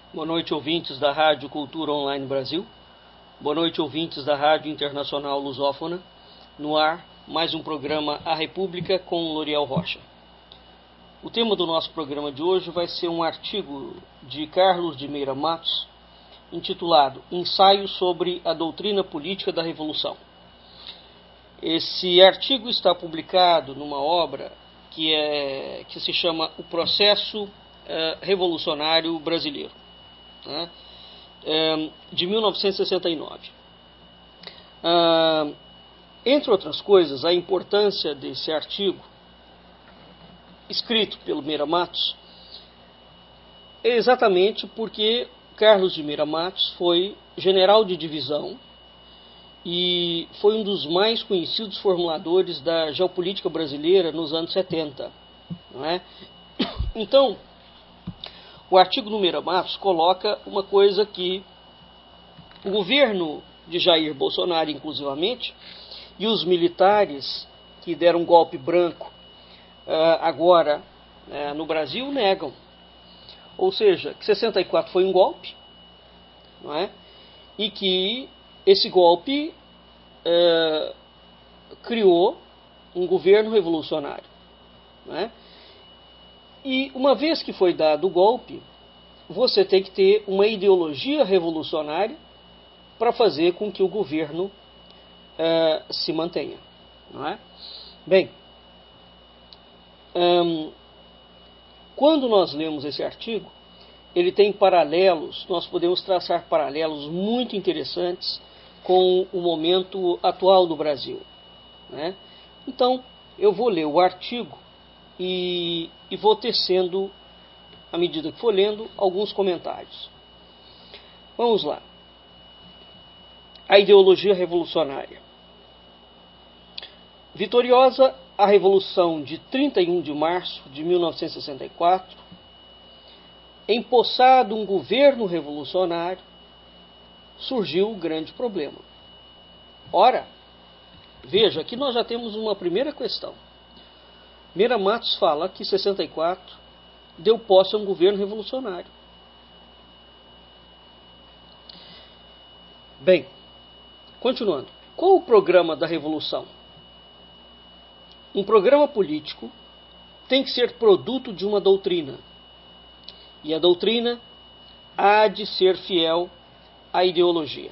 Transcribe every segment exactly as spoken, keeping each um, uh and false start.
Boa noite, ouvintes da Rádio Cultura Online Brasil. Boa noite, ouvintes da Rádio Internacional Lusófona. No ar, mais um programa A República com Loriel Rocha. O tema do nosso programa de hoje vai ser um artigo de Carlos de Meira Matos, intitulado Ensaio sobre a Doutrina Política da Revolução. Esse artigo está publicado numa obra que, é, que se chama O Processo é, Revolucionário Brasileiro, né, é, de mil novecentos e sessenta e nove. Ah, entre outras coisas, a importância desse artigo, escrito pelo Meira Matos, é exatamente porque Carlos de Meira Matos foi general de divisão e foi um dos mais conhecidos formuladores da geopolítica brasileira nos anos setenta. Não é? Então, o artigo do Meira Matos coloca uma coisa que o governo de Jair Bolsonaro, inclusivamente, e os militares que deram um golpe branco uh, agora uh, no Brasil negam. Ou seja, que sessenta e quatro foi um golpe, não é? E que esse golpe uh, criou um governo revolucionário, não é? E uma vez que foi dado o golpe, você tem que ter uma ideologia revolucionária para fazer com que o governo uh, se mantenha, não é? Bem, um, quando nós lemos esse artigo, ele tem paralelos, nós podemos traçar paralelos muito interessantes com o momento atual do Brasil, né? Então, eu vou ler o artigo e, e vou tecendo, à medida que for lendo, alguns comentários. Vamos lá. A ideologia revolucionária. Vitoriosa a Revolução de trinta e um de março de mil novecentos e sessenta e quatro, empossado um governo revolucionário, surgiu o grande problema. Ora, veja, aqui nós já temos uma primeira questão. Meira Matos fala que sessenta e quatro deu posse a um governo revolucionário. Bem, continuando. Qual o programa da revolução? Um programa político tem que ser produto de uma doutrina. E a doutrina há de ser fiel à ideologia.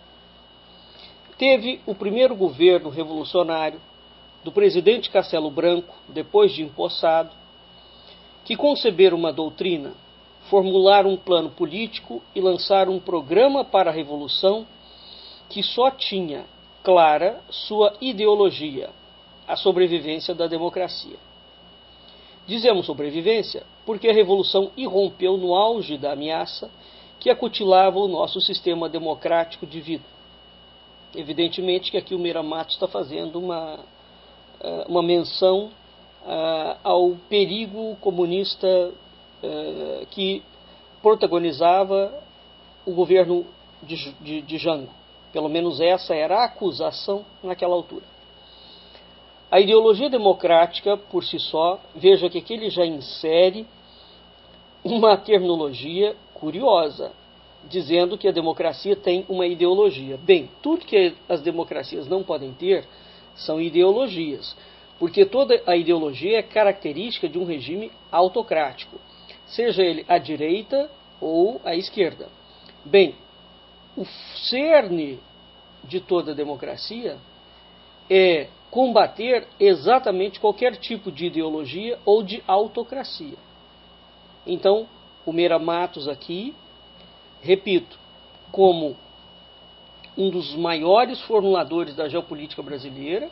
Teve o primeiro governo revolucionário do presidente Castelo Branco, depois de empossado, que conceberam uma doutrina, formularam um plano político e lançaram um programa para a revolução que só tinha clara sua ideologia, a sobrevivência da democracia. Dizemos sobrevivência porque a revolução irrompeu no auge da ameaça que acutilava o nosso sistema democrático de vida. Evidentemente que aqui o Meira Matos está fazendo uma, uma menção uh, ao perigo comunista uh, que protagonizava o governo de, de, de Jango. Pelo menos essa era a acusação naquela altura. A ideologia democrática, por si só, veja que aqui ele já insere uma terminologia curiosa, dizendo que a democracia tem uma ideologia. Bem, tudo que as democracias não podem ter são ideologias, porque toda a ideologia é característica de um regime autocrático, seja ele à direita ou à esquerda. Bem, o cerne de toda democracia é combater exatamente qualquer tipo de ideologia ou de autocracia. Então, o Meira Matos aqui, repito, como um dos maiores formuladores da geopolítica brasileira,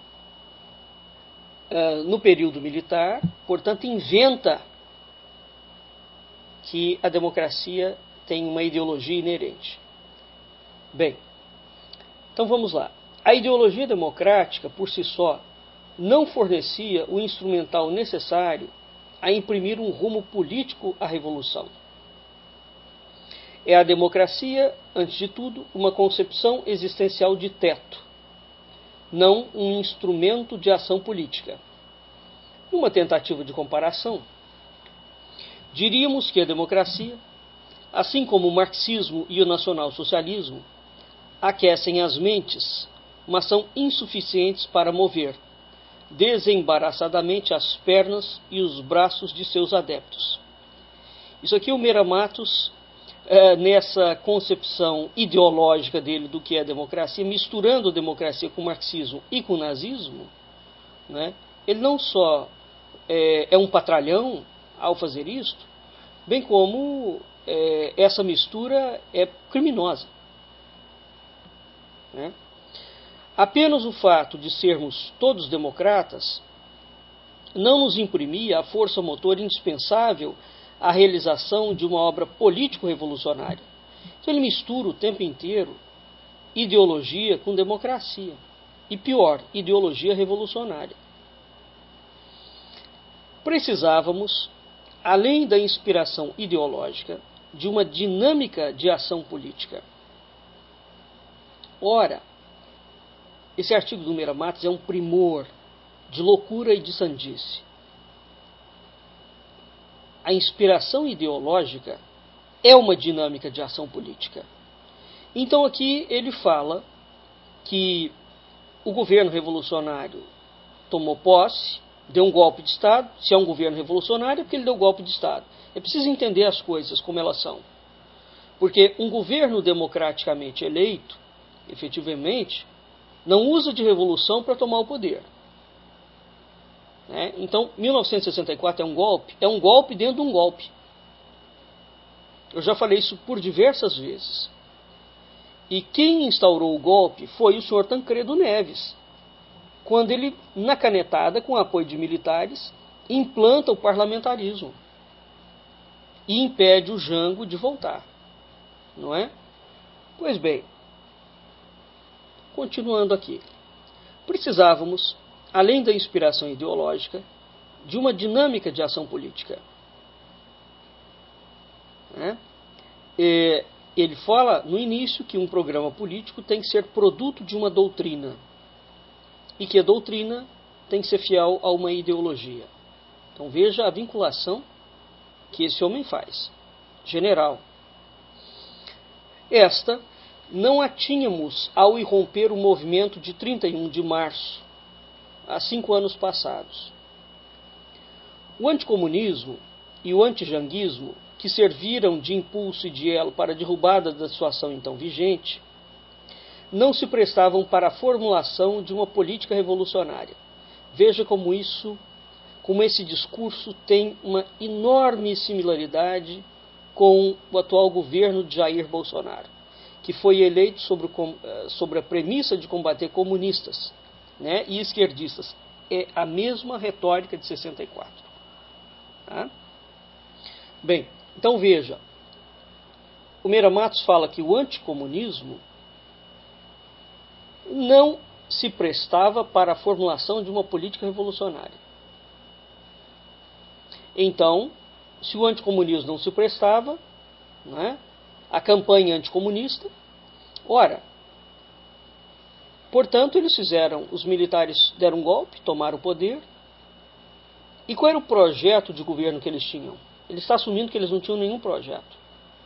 uh, no período militar, portanto, inventa que a democracia tem uma ideologia inerente. Bem, então vamos lá. A ideologia democrática, por si só, não fornecia o instrumental necessário a imprimir um rumo político à revolução. É a democracia, antes de tudo, uma concepção existencial de teto, não um instrumento de ação política. Numa tentativa de comparação, diríamos que a democracia assim como o marxismo e o nacionalsocialismo, aquecem as mentes, mas são insuficientes para mover desembaraçadamente as pernas e os braços de seus adeptos. Isso aqui o Meira Matos, é, nessa concepção ideológica dele do que é democracia, misturando a democracia com o marxismo e com o nazismo, né, ele não só é, é um patralhão ao fazer isto, bem como é, essa mistura é criminosa. Né? Apenas o fato de sermos todos democratas não nos imprimia a força motora indispensável à realização de uma obra político-revolucionária. Então ele mistura o tempo inteiro ideologia com democracia. E pior, ideologia revolucionária. Precisávamos, além da inspiração ideológica, de uma dinâmica de ação política. Ora, esse artigo do Meira Matos é um primor de loucura e de sandice. A inspiração ideológica é uma dinâmica de ação política. Então aqui ele fala que o governo revolucionário tomou posse, deu um golpe de Estado. Se é um governo revolucionário é porque ele deu um golpe de Estado. É preciso entender as coisas como elas são. Porque um governo democraticamente eleito, efetivamente, não usa de revolução para tomar o poder. Né? Então, mil novecentos e sessenta e quatro é um golpe? É um golpe dentro de um golpe. Eu já falei isso por diversas vezes. E quem instaurou o golpe foi o senhor Tancredo Neves, quando ele, na canetada, com apoio de militares, implanta o parlamentarismo e impede o Jango de voltar. Não é? Pois bem, continuando aqui. Precisávamos, além da inspiração ideológica, de uma dinâmica de ação política. Né? E ele fala no início que um programa político tem que ser produto de uma doutrina e que a doutrina tem que ser fiel a uma ideologia. Então veja a vinculação que esse homem faz. General. Esta não a tínhamos ao irromper o movimento de trinta e um de março, há cinco anos passados. O anticomunismo e o antijanguismo, que serviram de impulso e de elo para a derrubada da situação então vigente, não se prestavam para a formulação de uma política revolucionária. Veja como isso, como esse discurso tem uma enorme similaridade com o atual governo de Jair Bolsonaro, que foi eleito sobre, o, sobre a premissa de combater comunistas, né, e esquerdistas. É a mesma retórica de sessenta e quatro. Tá? Bem, então veja, o Meira Matos fala que o anticomunismo não se prestava para a formulação de uma política revolucionária. Então, se o anticomunismo não se prestava, né, a campanha anticomunista, ora, portanto, eles fizeram, os militares deram um golpe, tomaram o poder. E qual era o projeto de governo que eles tinham? Ele está assumindo que eles não tinham nenhum projeto.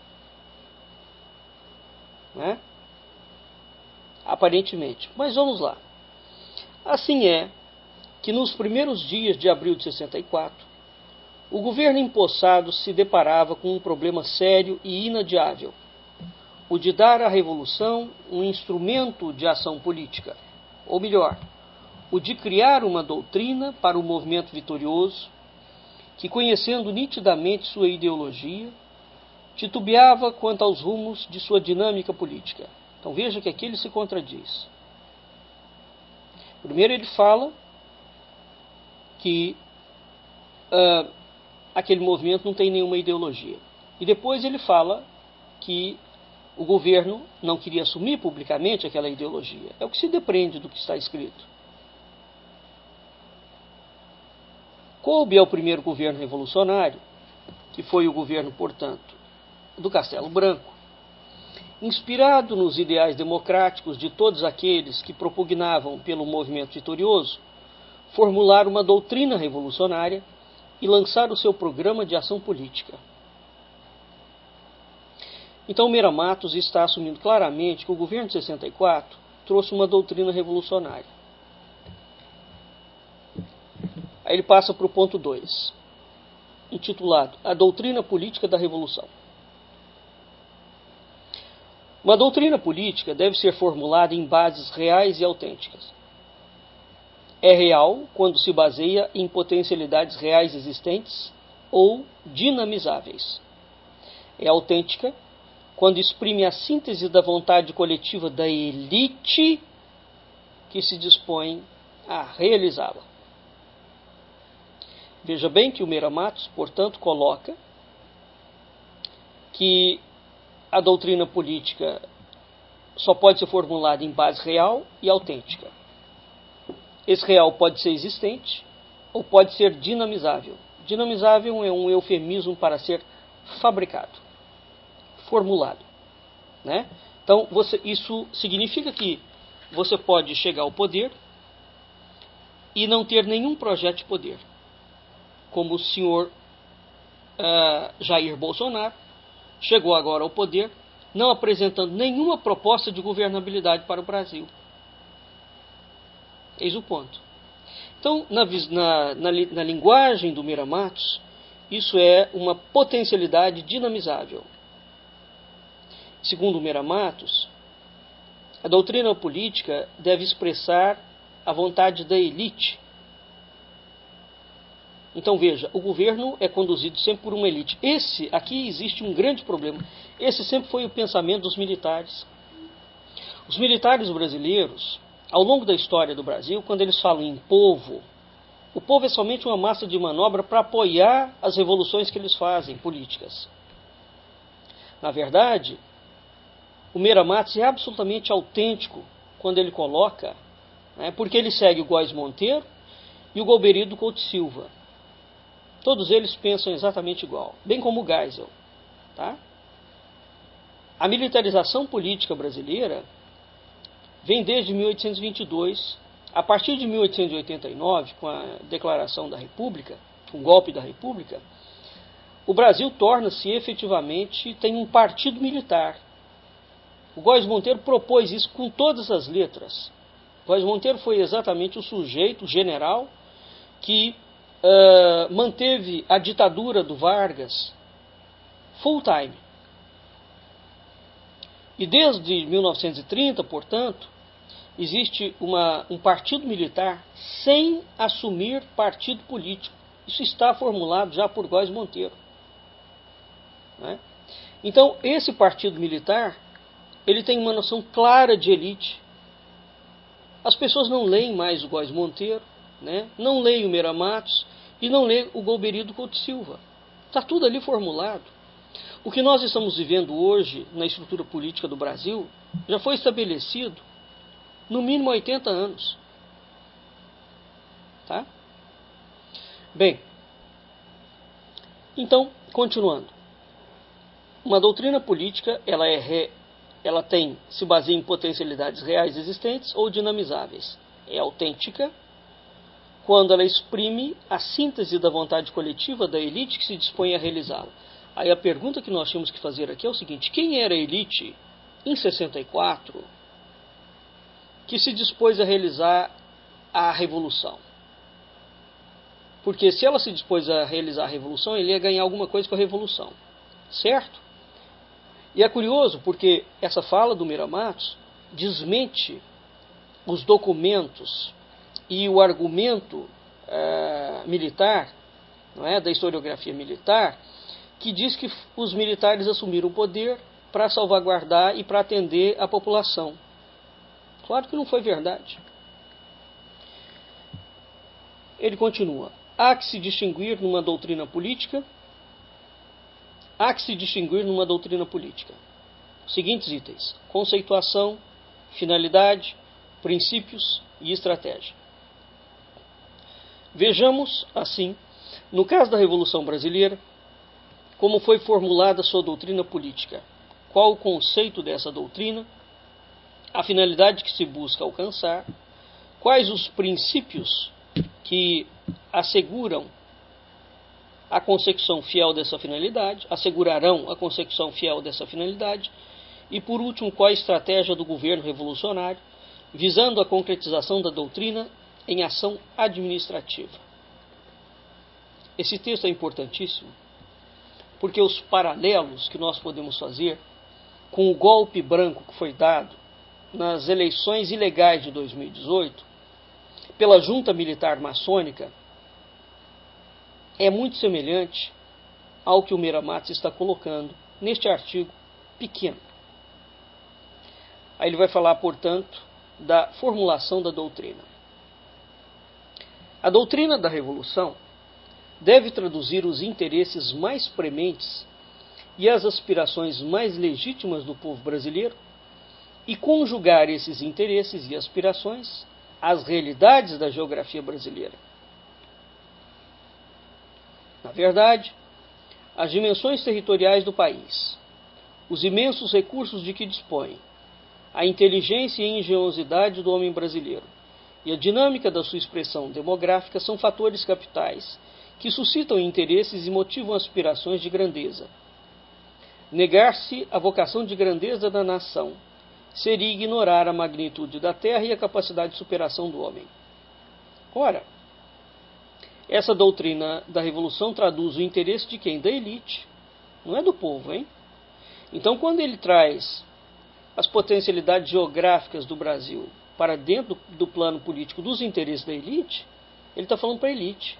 Né? Aparentemente. Mas vamos lá. Assim é que nos primeiros dias de abril de sessenta e quatro, o governo empossado se deparava com um problema sério e inadiável: o de dar à revolução um instrumento de ação política, ou melhor, o de criar uma doutrina para o movimento vitorioso, que, conhecendo nitidamente sua ideologia, titubeava quanto aos rumos de sua dinâmica política. Então veja que aqui ele se contradiz. Primeiro ele fala que uh, aquele movimento não tem nenhuma ideologia. E depois ele fala que o governo não queria assumir publicamente aquela ideologia. É o que se depreende do que está escrito. Coube ao primeiro governo revolucionário, que foi o governo, portanto, do Castelo Branco, inspirado nos ideais democráticos de todos aqueles que propugnavam pelo movimento vitorioso, formular uma doutrina revolucionária e lançar o seu programa de ação política. Então, Meira Matos está assumindo claramente que o governo de sessenta e quatro trouxe uma doutrina revolucionária. Aí ele passa para o ponto dois, intitulado A Doutrina Política da Revolução. Uma doutrina política deve ser formulada em bases reais e autênticas. É real quando se baseia em potencialidades reais existentes ou dinamizáveis. É autêntica quando exprime a síntese da vontade coletiva da elite que se dispõe a realizá-la. Veja bem que o Meira Matos, portanto, coloca que a doutrina política só pode ser formulada em base real e autêntica. Esse real pode ser existente ou pode ser dinamizável. Dinamizável é um eufemismo para ser fabricado, formulado, né? Então, você, isso significa que você pode chegar ao poder e não ter nenhum projeto de poder, como o senhor uh, Jair Bolsonaro chegou agora ao poder, não apresentando nenhuma proposta de governabilidade para o Brasil. Eis o ponto. Então, na, na, na, na linguagem do Meira Matos, isso é uma potencialidade dinamizável. Segundo o Meira Matos, a doutrina política deve expressar a vontade da elite. Então veja, o governo é conduzido sempre por uma elite. Esse, aqui existe um grande problema. Esse sempre foi o pensamento dos militares. Os militares brasileiros, ao longo da história do Brasil, quando eles falam em povo, o povo é somente uma massa de manobra para apoiar as revoluções que eles fazem, políticas. Na verdade, o Meira Matos é absolutamente autêntico quando ele coloca, né, porque ele segue o Góes Monteiro e o Golbery Couto Silva. Todos eles pensam exatamente igual, bem como o Geisel. Tá? A militarização política brasileira vem desde mil oitocentos e vinte e dois, a partir de mil oitocentos e oitenta e nove, com a declaração da República, com o golpe da República, o Brasil torna-se efetivamente, tem um partido militar. O Góes Monteiro propôs isso com todas as letras. O Góes Monteiro foi exatamente o sujeito, o general, que uh, manteve a ditadura do Vargas full time. E desde mil novecentos e trinta, portanto, existe uma, um partido militar sem assumir partido político. Isso está formulado já por Góes Monteiro. Né? Então, esse partido militar, ele tem uma noção clara de elite. As pessoas não leem mais o Góes Monteiro, né? Não leem o Meira Matos e não leem o Golbery Couto Silva. Está tudo ali formulado. O que nós estamos vivendo hoje na estrutura política do Brasil já foi estabelecido no mínimo há oitenta anos. Tá? Bem, então, continuando. Uma doutrina política, ela, é re, ela tem, se baseia em potencialidades reais existentes ou dinamizáveis. É autêntica quando ela exprime a síntese da vontade coletiva da elite que se dispõe a realizá-la. Aí a pergunta que nós tínhamos que fazer aqui é o seguinte: quem era a elite em sessenta e quatro que se dispôs a realizar a revolução? Porque se ela se dispôs a realizar a revolução, ele ia ganhar alguma coisa com a revolução. Certo? E é curioso porque essa fala do Meira Matos desmente os documentos e o argumento uh, militar, não é, da historiografia militar, que diz que os militares assumiram o poder para salvaguardar e para atender a população. Claro que não foi verdade. Ele continua: há que se distinguir numa doutrina política, há que se distinguir numa doutrina política. Seguintes itens: conceituação, finalidade, princípios e estratégia. Vejamos, assim, no caso da Revolução Brasileira, como foi formulada sua doutrina política, qual o conceito dessa doutrina, a finalidade que se busca alcançar, quais os princípios que asseguram a consecução fiel dessa finalidade, assegurarão a consecução fiel dessa finalidade, e por último, qual a estratégia do governo revolucionário, visando a concretização da doutrina em ação administrativa. Esse texto é importantíssimo, porque os paralelos que nós podemos fazer com o golpe branco que foi dado nas eleições ilegais de dois mil e dezoito, pela junta militar maçônica, é muito semelhante ao que o Meira Matos está colocando neste artigo pequeno. Aí ele vai falar, portanto, da formulação da doutrina. A doutrina da Revolução deve traduzir os interesses mais prementes e as aspirações mais legítimas do povo brasileiro e conjugar esses interesses e aspirações às realidades da geografia brasileira. Na verdade, as dimensões territoriais do país, os imensos recursos de que dispõe, a inteligência e engenhosidade do homem brasileiro e a dinâmica da sua expressão demográfica são fatores capitais que suscitam interesses e motivam aspirações de grandeza. Negar-se a vocação de grandeza da nação seria ignorar a magnitude da terra e a capacidade de superação do homem. Ora, essa doutrina da Revolução traduz o interesse de quem? Da elite, não é do povo, hein? Então, quando ele traz as potencialidades geográficas do Brasil para dentro do, do plano político dos interesses da elite, ele está falando para a elite.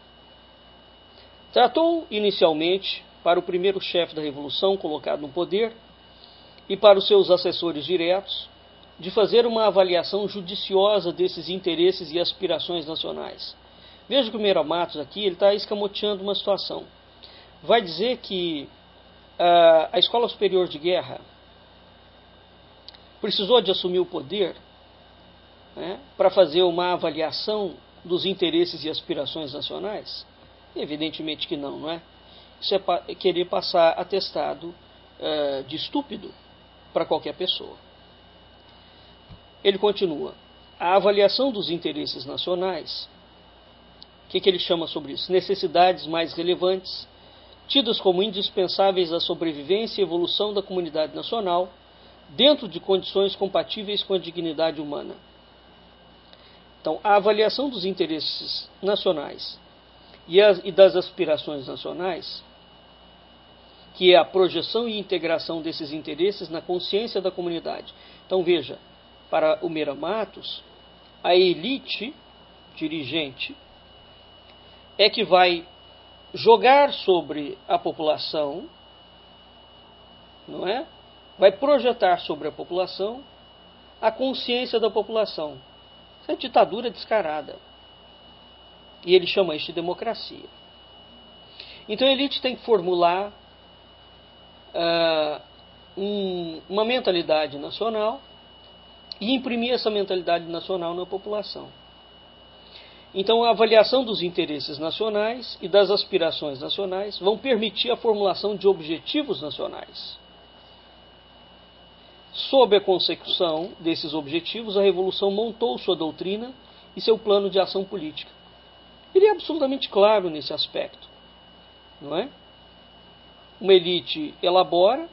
Tratou inicialmente para o primeiro chefe da Revolução colocado no poder e para os seus assessores diretos de fazer uma avaliação judiciosa desses interesses e aspirações nacionais. Veja que o Meira Matos aqui ele está escamoteando uma situação. Vai dizer que uh, a Escola Superior de Guerra precisou de assumir o poder, né, para fazer uma avaliação dos interesses e aspirações nacionais? Evidentemente que não, não é? Isso é pa- querer passar atestado uh, de estúpido para qualquer pessoa. Ele continua. A avaliação dos interesses nacionais, o que, que ele chama sobre isso? Necessidades mais relevantes, tidas como indispensáveis à sobrevivência e evolução da comunidade nacional, dentro de condições compatíveis com a dignidade humana. Então, a avaliação dos interesses nacionais e, as, e das aspirações nacionais, que é a projeção e integração desses interesses na consciência da comunidade. Então, veja, para o Meira Matos, a elite dirigente é que vai jogar sobre a população, não é? Vai projetar sobre a população a consciência da população. Isso é ditadura descarada. E ele chama isso de democracia. Então a elite tem que formular uh, um, uma mentalidade nacional e imprimir essa mentalidade nacional na população. Então a avaliação dos interesses nacionais e das aspirações nacionais vão permitir a formulação de objetivos nacionais. Sob a consecução desses objetivos, a Revolução montou sua doutrina e seu plano de ação política. Ele é absolutamente claro nesse aspecto, não é? Uma elite elabora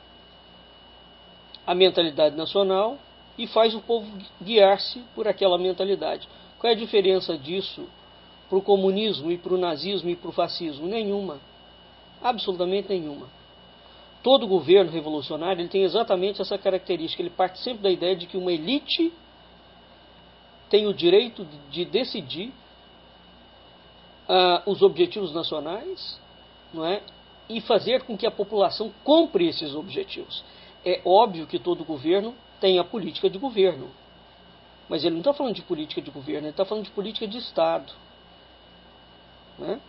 a mentalidade nacional e faz o povo guiar-se por aquela mentalidade. Qual é a diferença disso para o comunismo e para o nazismo e para o fascismo? Nenhuma. Absolutamente nenhuma. Todo governo revolucionário ele tem exatamente essa característica. Ele parte sempre da ideia de que uma elite tem o direito de decidir uh, os objetivos nacionais, não é? E fazer com que a população compre esses objetivos. É óbvio que todo governo tem a política de governo. Mas ele não está falando de política de governo, ele está falando de política de Estado. Né?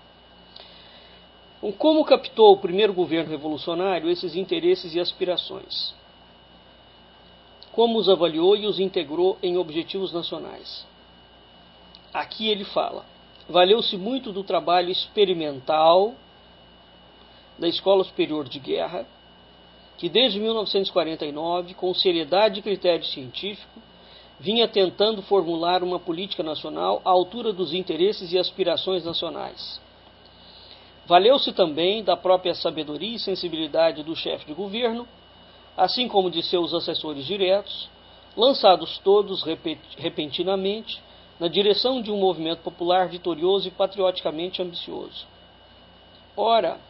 Como captou o primeiro governo revolucionário esses interesses e aspirações? Como os avaliou e os integrou em objetivos nacionais? Aqui ele fala, valeu-se muito do trabalho experimental da Escola Superior de Guerra, que desde mil novecentos e quarenta e nove, com seriedade e critério científico, vinha tentando formular uma política nacional à altura dos interesses e aspirações nacionais. Valeu-se também da própria sabedoria e sensibilidade do chefe de governo, assim como de seus assessores diretos, lançados todos repentinamente na direção de um movimento popular vitorioso e patrioticamente ambicioso. Ora,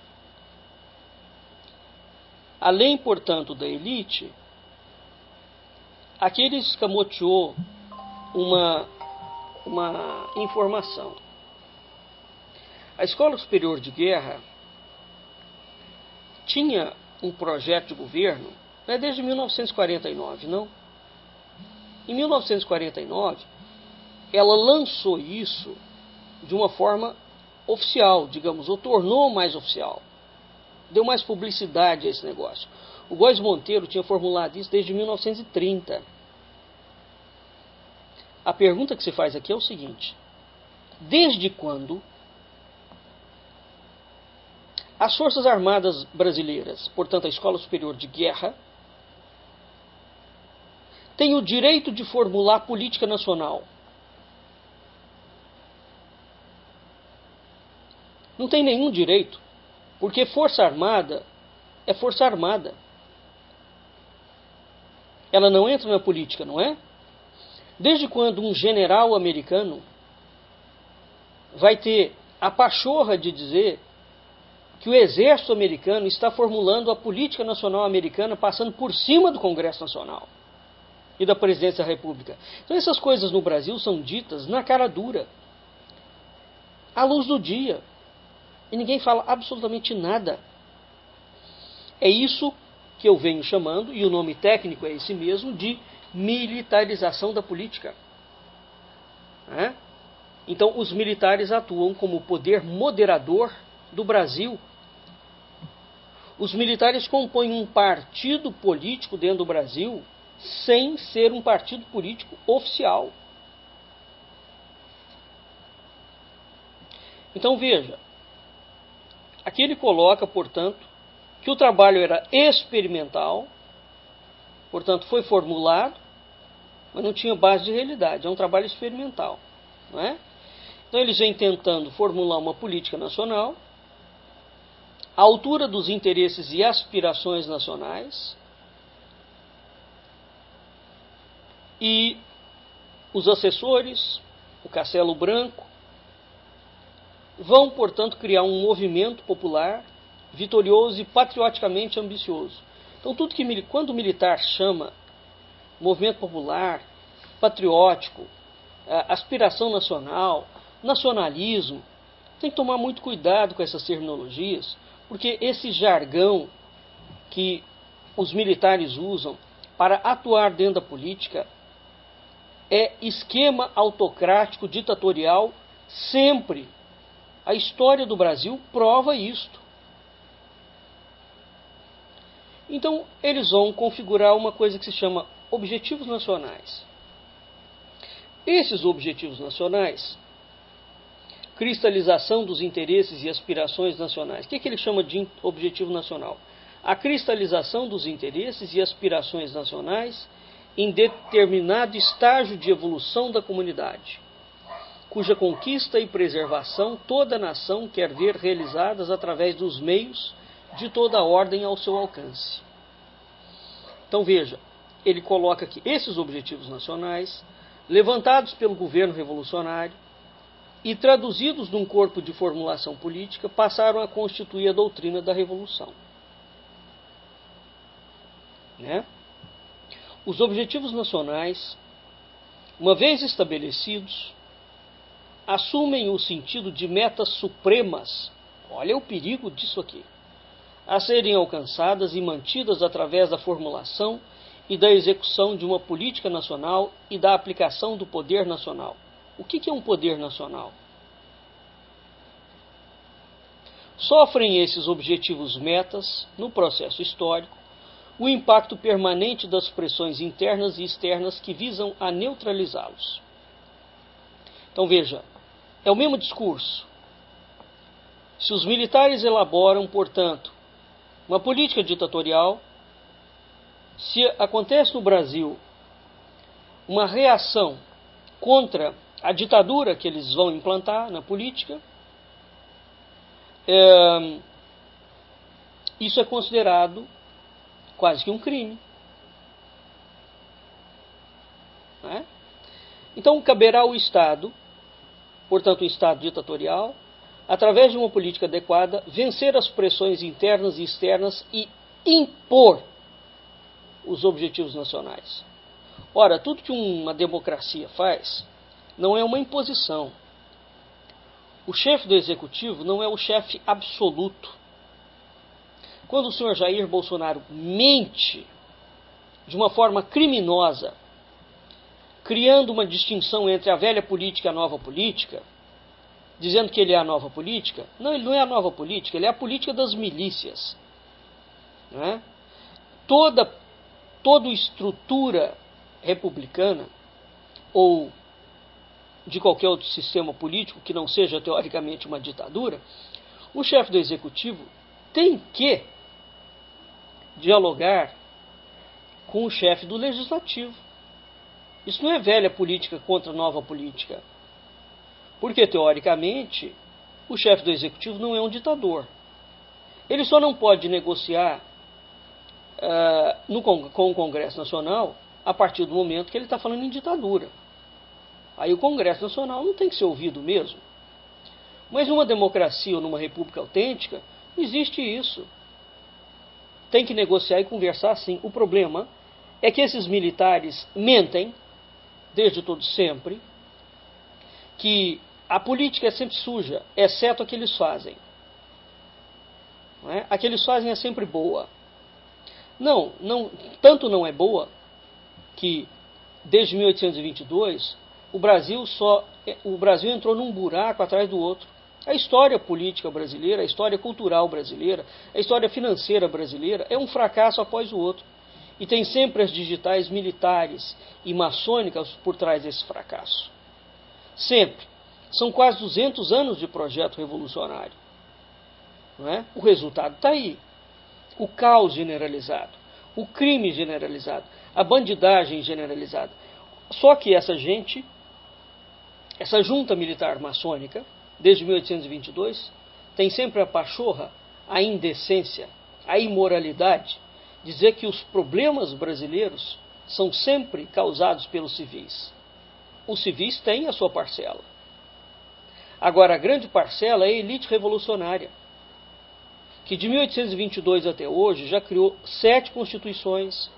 além, portanto, da elite, aquele escamoteou uma, uma informação. A Escola Superior de Guerra tinha um projeto de governo, não é desde mil novecentos e quarenta e nove, não. Em mil novecentos e quarenta e nove, ela lançou isso de uma forma oficial, digamos, ou tornou mais oficial. Deu mais publicidade a esse negócio. O Góes Monteiro tinha formulado isso desde mil novecentos e trinta. A pergunta que se faz aqui é o seguinte: desde quando as Forças Armadas Brasileiras, portanto a Escola Superior de Guerra, têm o direito de formular política nacional? Não tem nenhum direito, porque Força Armada é Força Armada. Ela não entra na política, não é? Desde quando um general americano vai ter a pachorra de dizer que o exército americano está formulando a política nacional americana passando por cima do Congresso Nacional e da Presidência da República? Então essas coisas no Brasil são ditas na cara dura, à luz do dia, e ninguém fala absolutamente nada. É isso que eu venho chamando, e o nome técnico é esse mesmo, de militarização da política. É? Então os militares atuam como poder moderador do Brasil. Os militares compõem um partido político dentro do Brasil sem ser um partido político oficial. Então veja, aqui ele coloca, portanto, que o trabalho era experimental, portanto foi formulado, mas não tinha base de realidade, é um trabalho experimental. Não é? Então eles vêm tentando formular uma política nacional à altura dos interesses e aspirações nacionais, e os assessores, o Castelo Branco, vão, portanto, criar um movimento popular vitorioso e patrioticamente ambicioso. Então, tudo que quando o militar chama movimento popular, patriótico, aspiração nacional, nacionalismo, tem que tomar muito cuidado com essas terminologias, porque esse jargão que os militares usam para atuar dentro da política é esquema autocrático, ditatorial, sempre. A história do Brasil prova isto. Então, eles vão configurar uma coisa que se chama objetivos nacionais. Esses objetivos nacionais, cristalização dos interesses e aspirações nacionais. O que, é que ele chama de objetivo nacional? A cristalização dos interesses e aspirações nacionais em determinado estágio de evolução da comunidade, cuja conquista e preservação toda a nação quer ver realizadas através dos meios de toda a ordem ao seu alcance. Então veja, ele coloca aqui esses objetivos nacionais, levantados pelo governo revolucionário e traduzidos num corpo de formulação política, passaram a constituir a doutrina da Revolução. Né? Os objetivos nacionais, uma vez estabelecidos, assumem o sentido de metas supremas, olha o perigo disso aqui, a serem alcançadas e mantidas através da formulação e da execução de uma política nacional e da aplicação do poder nacional. O que é um poder nacional? Sofrem esses objetivos metas, no processo histórico, o impacto permanente das pressões internas e externas que visam a neutralizá-los. Então veja, é o mesmo discurso. Se os militares elaboram, portanto, uma política ditatorial, se acontece no Brasil uma reação contra a ditadura que eles vão implantar na política, é, isso é considerado quase que um crime. Né? Então, caberá ao Estado, portanto, um Estado ditatorial, através de uma política adequada, vencer as pressões internas e externas e impor os objetivos nacionais. Ora, tudo que uma democracia faz não é uma imposição. O chefe do executivo não é o chefe absoluto. Quando o senhor Jair Bolsonaro mente de uma forma criminosa, criando uma distinção entre a velha política e a nova política, dizendo que ele é a nova política, não, ele não é a nova política, ele é a política das milícias. Né? Toda, toda estrutura republicana, ou de qualquer outro sistema político que não seja teoricamente uma ditadura, o chefe do executivo tem que dialogar com o chefe do legislativo. Isso não é velha política contra nova política. Porque, teoricamente, o chefe do executivo não é um ditador. Ele só não pode negociar uh, no, com o Congresso Nacional a partir do momento que ele está falando em ditadura. Aí o Congresso Nacional não tem que ser ouvido mesmo. Mas numa democracia ou numa república autêntica, não existe isso. Tem que negociar e conversar sim. O problema é que esses militares mentem, desde todo sempre, que a política é sempre suja, exceto a que eles fazem. Não é? A que eles fazem é sempre boa. Não, não, tanto não é boa que desde mil oitocentos e vinte e dois o Brasil só o Brasil entrou num buraco atrás do outro. A história política brasileira, a história cultural brasileira, a história financeira brasileira é um fracasso após o outro. E tem sempre as digitais militares e maçônicas por trás desse fracasso. Sempre. São quase duzentos anos de projeto revolucionário. Não é? O resultado está aí. O caos generalizado, o crime generalizado, a bandidagem generalizada. Só que essa gente, essa junta militar maçônica, desde mil oitocentos e vinte e dois, tem sempre a pachorra, a indecência, a imoralidade, dizer que os problemas brasileiros são sempre causados pelos civis. Os civis têm a sua parcela. Agora, a grande parcela é a elite revolucionária, que de mil oitocentos e vinte e dois até hoje já criou sete constituições.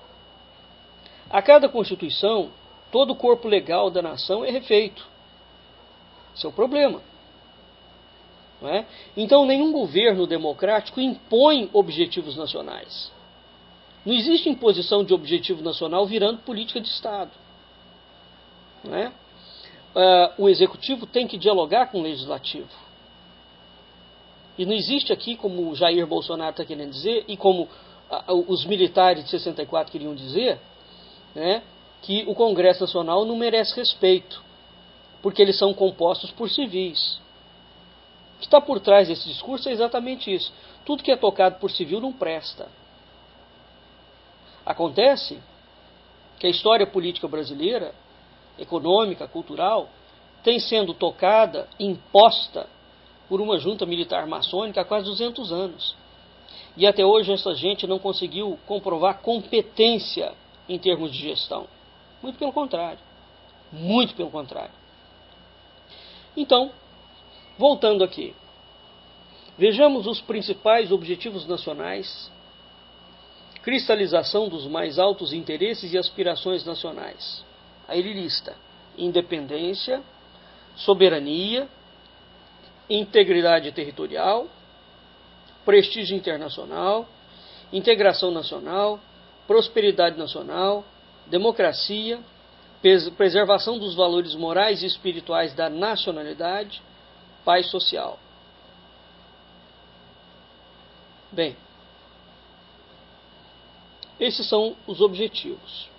A cada constituição, todo o corpo legal da nação é refeito. Esse é o problema. Não é? Então, nenhum governo democrático impõe objetivos nacionais. Não existe imposição de objetivo nacional virando política de Estado. Não é? Uh, o executivo tem que dialogar com o legislativo. E não existe aqui, como o Jair Bolsonaro está querendo dizer, e como uh, os militares de sessenta e quatro queriam dizer, né, que o Congresso Nacional não merece respeito, porque eles são compostos por civis. O que está por trás desse discurso é exatamente isso. Tudo que é tocado por civil não presta. Acontece que a história política brasileira, econômica, cultural, tem sendo tocada, imposta por uma junta militar maçônica há quase duzentos anos. E até hoje essa gente não conseguiu comprovar competência em termos de gestão. Muito pelo contrário. Muito pelo contrário. Então, voltando aqui, vejamos os principais objetivos nacionais, cristalização dos mais altos interesses e aspirações nacionais. Aí ele lista independência, soberania, integridade territorial, prestígio internacional, integração nacional, prosperidade nacional, democracia, preservação dos valores morais e espirituais da nacionalidade, paz social. Bem, esses são os objetivos.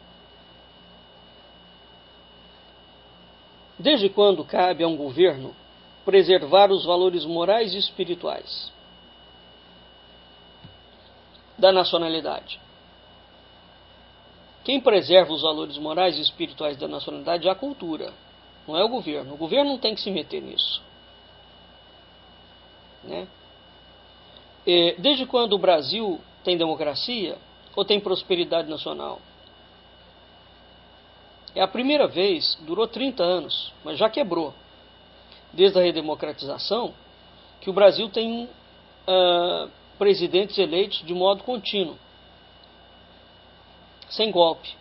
Desde quando cabe a um governo preservar os valores morais e espirituais da nacionalidade? Quem preserva os valores morais e espirituais da nacionalidade é a cultura, não é o governo. O governo não tem que se meter nisso. Né? É, desde quando o Brasil tem democracia ou tem prosperidade nacional? É a primeira vez, durou trinta anos, mas já quebrou. Desde a redemocratização, que o Brasil tem uh, presidentes eleitos de modo contínuo, sem golpe.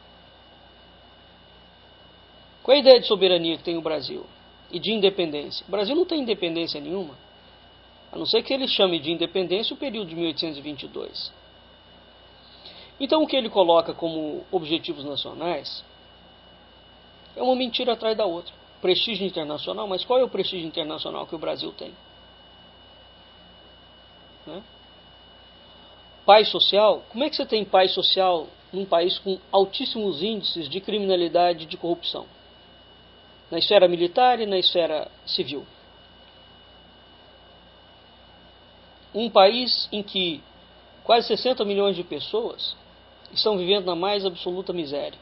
Qual é a ideia de soberania que tem o Brasil? E de independência? O Brasil não tem independência nenhuma, a não ser que ele chame de independência o período de mil oitocentos e vinte e dois. Então o que ele coloca como objetivos nacionais é uma mentira atrás da outra. Prestígio internacional, mas qual é o prestígio internacional que o Brasil tem? Né? Paz social? Como é que você tem paz social num país com altíssimos índices de criminalidade e de corrupção? Na esfera militar e na esfera civil. Um país em que quase sessenta milhões de pessoas estão vivendo na mais absoluta miséria.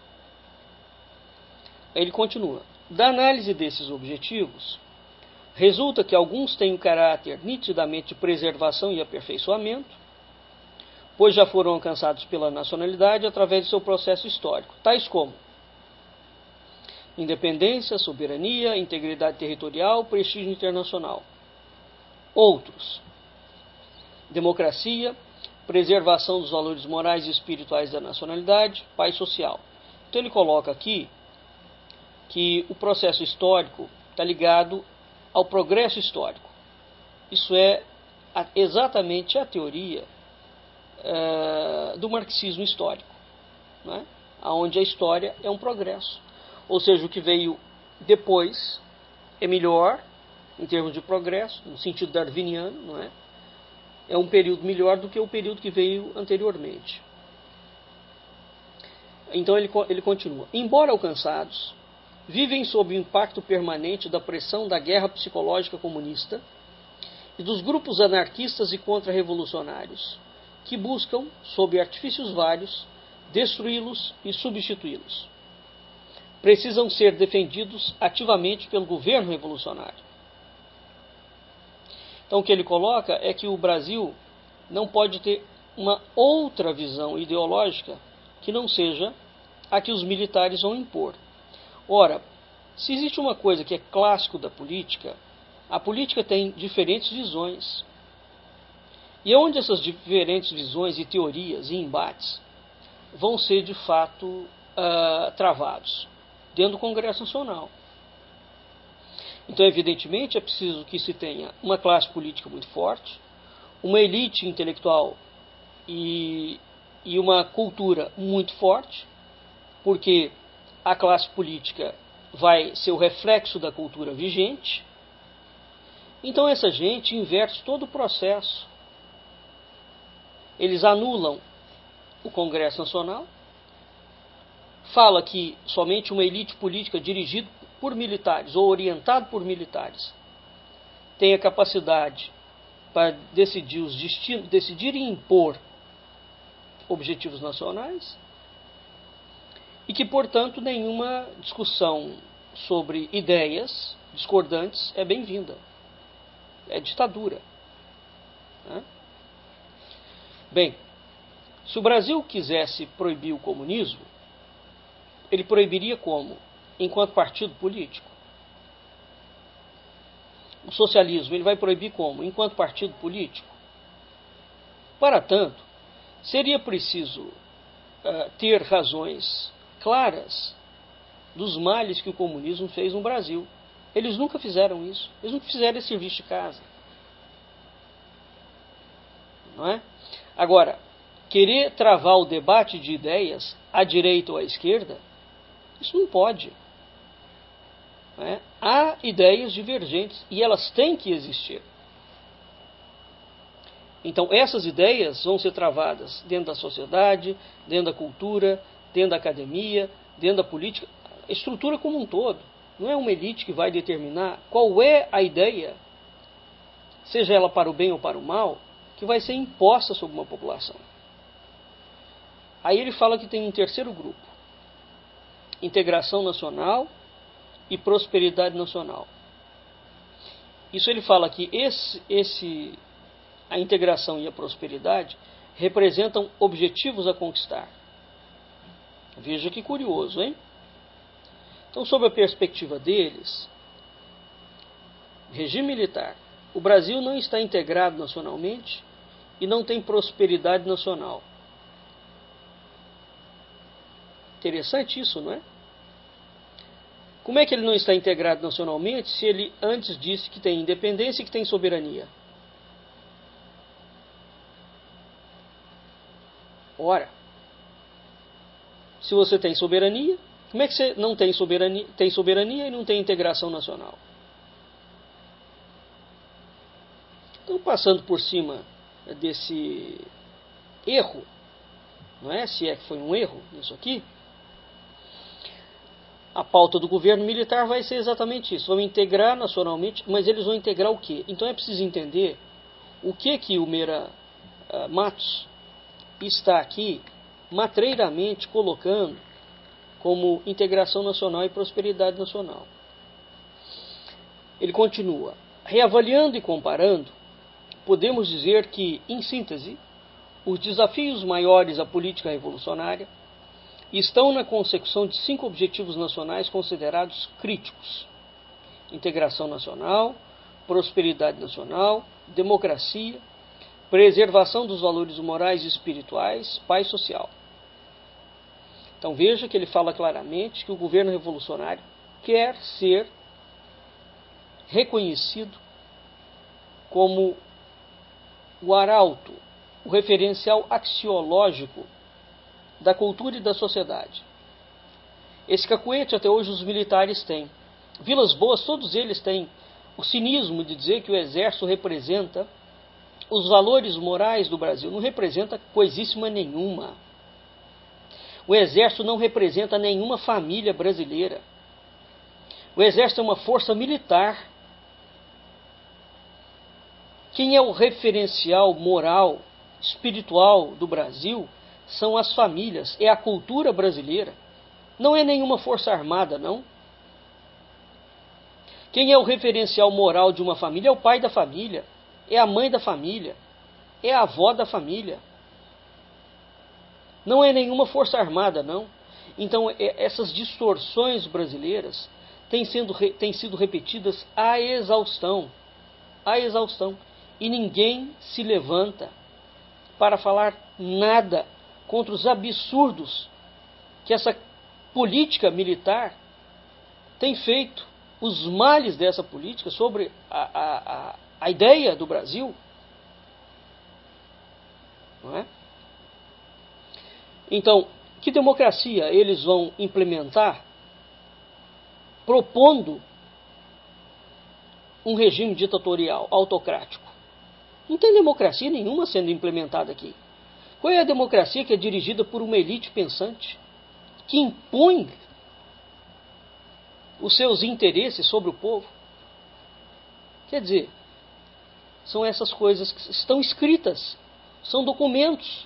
Aí ele continua. Da análise desses objetivos, resulta que alguns têm um caráter nitidamente de preservação e aperfeiçoamento, pois já foram alcançados pela nacionalidade através de seu processo histórico, tais como independência, soberania, integridade territorial, prestígio internacional. Outros, democracia, preservação dos valores morais e espirituais da nacionalidade, paz social. Então ele coloca aqui que o processo histórico está ligado ao progresso histórico. Isso é a, exatamente a teoria é, do marxismo histórico, né? Onde a história é um progresso. Ou seja, o que veio depois é melhor, em termos de progresso, no sentido darwiniano, não é? É um período melhor do que o período que veio anteriormente. Então ele, ele continua. Embora alcançados, vivem sob o impacto permanente da pressão da guerra psicológica comunista e dos grupos anarquistas e contra-revolucionários, que buscam, sob artifícios vários, destruí-los e substituí-los. Precisam ser defendidos ativamente pelo governo revolucionário. Então o que ele coloca é que o Brasil não pode ter uma outra visão ideológica que não seja a que os militares vão impor. Ora, se existe uma coisa que é clássico da política, a política tem diferentes visões. E onde essas diferentes visões e teorias e embates vão ser de fato uh, travados? Dentro do Congresso Nacional. Então, evidentemente, é preciso que se tenha uma classe política muito forte, uma elite intelectual e, e uma cultura muito forte, porque a classe política vai ser o reflexo da cultura vigente. Então essa gente inverte todo o processo. Eles anulam o Congresso Nacional, fala que somente uma elite política dirigida por militares ou orientada por militares tem a capacidade para decidir os destinos, decidir e impor objetivos nacionais, e que, portanto, nenhuma discussão sobre ideias discordantes é bem-vinda. É ditadura. Né? Bem, se o Brasil quisesse proibir o comunismo, ele proibiria como? Enquanto partido político. O socialismo, ele vai proibir como? Enquanto partido político. Para tanto, seria preciso uh, ter razões claras dos males que o comunismo fez no Brasil. Eles nunca fizeram isso. Eles nunca fizeram esse serviço de casa. Não é? Agora, querer travar o debate de ideias à direita ou à esquerda, isso não pode. Não é? Há ideias divergentes e elas têm que existir. Então, essas ideias vão ser travadas dentro da sociedade, dentro da cultura, dentro da academia, dentro da política, a estrutura como um todo. Não é uma elite que vai determinar qual é a ideia, seja ela para o bem ou para o mal, que vai ser imposta sobre uma população. Aí ele fala que tem um terceiro grupo: integração nacional e prosperidade nacional. Isso ele fala que esse, esse a integração e a prosperidade representam objetivos a conquistar. Veja que curioso, hein? Então, sob a perspectiva deles, regime militar, o Brasil não está integrado nacionalmente e não tem prosperidade nacional. Interessante isso, não é? Como é que ele não está integrado nacionalmente se ele antes disse que tem independência e que tem soberania? Ora, se você tem soberania, como é que você não tem soberania, tem soberania e não tem integração nacional? Então, passando por cima desse erro, não é? Se é que foi um erro isso aqui, a pauta do governo militar vai ser exatamente isso. Vão integrar nacionalmente, mas eles vão integrar o quê? Então é preciso entender o que que o Meira uh, Matos está aqui matreiramente colocando como integração nacional e prosperidade nacional. Ele continua: reavaliando e comparando, podemos dizer que, em síntese, os desafios maiores à política revolucionária estão na consecução de cinco objetivos nacionais considerados críticos: integração nacional, prosperidade nacional, democracia, preservação dos valores morais e espirituais, paz social. Então veja que ele fala claramente que o governo revolucionário quer ser reconhecido como o arauto, o referencial axiológico da cultura e da sociedade. Esse cacuete até hoje os militares têm. Vilas Boas, todos eles têm o cinismo de dizer que o exército representa os valores morais do Brasil. Não representa coisíssima nenhuma. O exército não representa nenhuma família brasileira. O exército é uma força militar. Quem é o referencial moral, espiritual do Brasil são as famílias, é a cultura brasileira. Não é nenhuma força armada, não. Quem é o referencial moral de uma família é o pai da família, é a mãe da família, é a avó da família. Não é nenhuma força armada, não. Então, essas distorções brasileiras têm, sendo, têm sido repetidas à exaustão. À exaustão. E ninguém se levanta para falar nada contra os absurdos que essa política militar tem feito, os males dessa política sobre a, a, a, a ideia do Brasil. Não é? Então, que democracia eles vão implementar propondo um regime ditatorial, autocrático? Não tem democracia nenhuma sendo implementada aqui. Qual é a democracia que é dirigida por uma elite pensante, que impõe os seus interesses sobre o povo? Quer dizer, são essas coisas que estão escritas, são documentos,